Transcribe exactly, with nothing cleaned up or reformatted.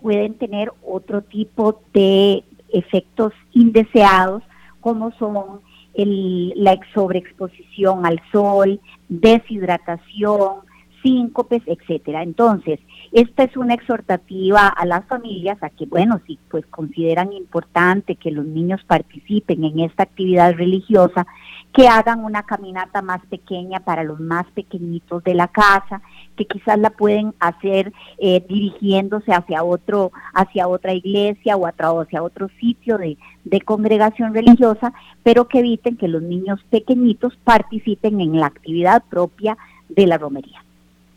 pueden tener otro tipo de efectos indeseados, como son el, la sobreexposición al sol, deshidratación, síncopes, etcétera. Entonces, esta es una exhortativa a las familias a que, bueno, si pues consideran importante que los niños participen en esta actividad religiosa, que hagan una caminata más pequeña para los más pequeñitos de la casa, que quizás la pueden hacer eh, dirigiéndose hacia otro, hacia otra iglesia o hacia otro sitio de, de congregación religiosa, pero que eviten que los niños pequeñitos participen en la actividad propia de la romería.